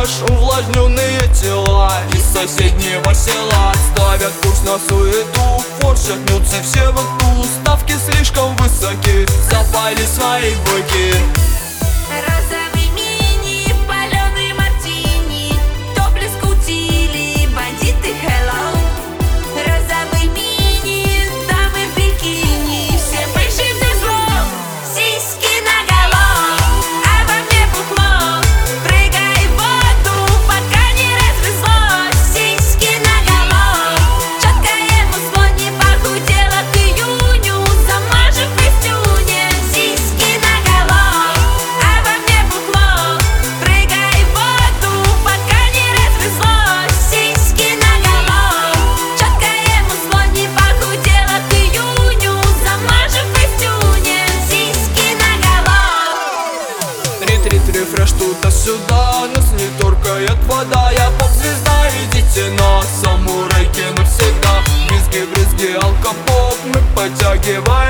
наш увлажненные тела из соседнего села ставят курс на суету, форсят, мнутся все вокруг. Ставки слишком высоки, запали свои быки. Розовый мини, паленый мартини, топлес кутили, бандиты hello. Розовый мини, дамы в бикини, все пышем за зло, сиськи наголо, а во мне пухло. Прыгай в воду, пока не развезло, сиськи наголо. Четкое мусло не похудело к июню, замажем в фестюне, сиськи наголо, а во мне пухло. Прыгай в воду, пока не развезло, сиськи наголо. Четкое мусло не похудело к июню, замажем в фестюне, сиськи наголо. Рефреш туда-сюда, нас не торкает вода. Я поп-звезда, идите на самурайки навсегда. Брызги, алкопоп, мы подтягиваем